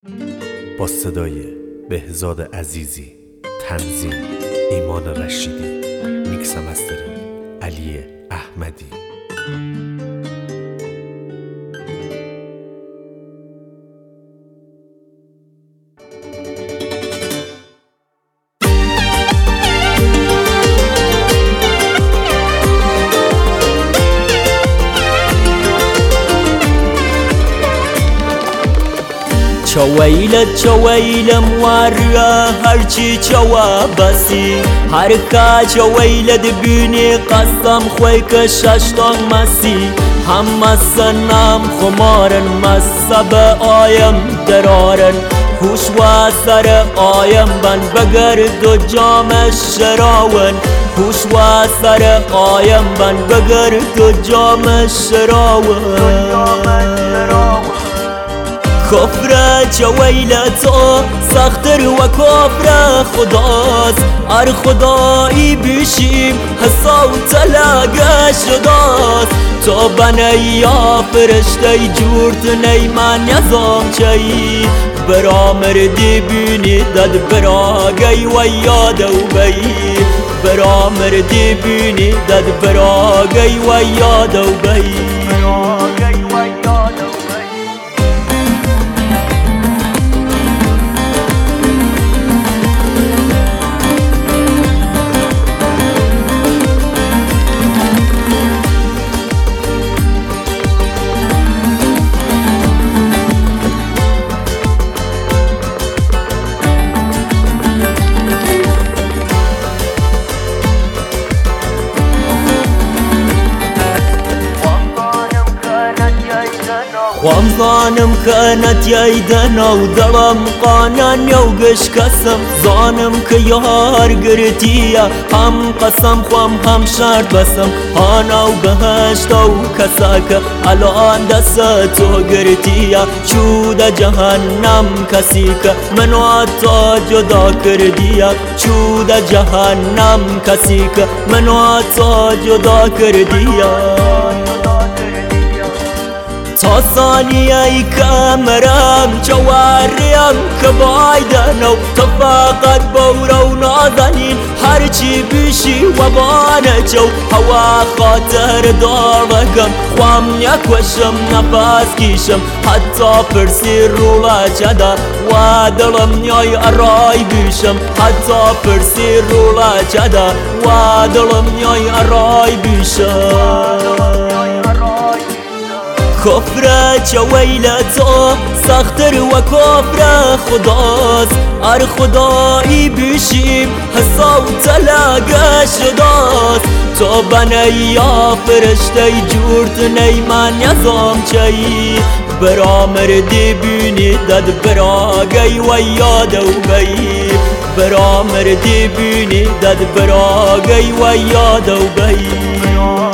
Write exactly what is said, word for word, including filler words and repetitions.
با صدای بهزاد عزیزی، تنظیم ایمان رشیدی، میکس مسترینگ علی احمدی. چویلت چویلم وارا هرچی چوا بسی هرکا چویلت بینی قسم خوی که ششتان مسی هم سنم خمارن مسب آیم درارن هوش و سر آیم بن بگرد و جام شراون هوش و سر آیم بن بگرد و جام شراون کفر چویلتو سختر و کفر خداست ار خدایی بیشیم حسا و تلاگه شداست تو بنی یا فرشته جورت نی من یزام چی برا مردی بینی داد برا گی و یادو بی برا مردی بینی داد برا گی و یادو بی خوام زانم که نتیایدن و دلم قانان یوگش کسم زانم که یار گرتیه هم قسم خوام هم شرط بسم آنا و بهشت و کسا که الان دست تو گرتیه چود جهنم کسی که منو تا جدا کردیه چود جهنم کسی که منو تا جدا کردیه تا ثانیه ای که مرم جواریم که بایدنو تو فقط بورو نازنین هرچی بیشی و بانجو هوا خاطر دارگم خوام نکوشم نفس کیشم حتی پرسی رو لچده و دلم نیای ارای بیشم حتی پرسی رو لچده و دلم نیای ارای بیشم کفر چویلتو سختر و کفر خداست ار خدایی بیشیم حسا و تلاگه شداست تو بنی یا فرشته جورت نی من یزام چی برا مردی بینی داد برا گی و یادو بی برا مردی بینی داد برا گی و یادو بی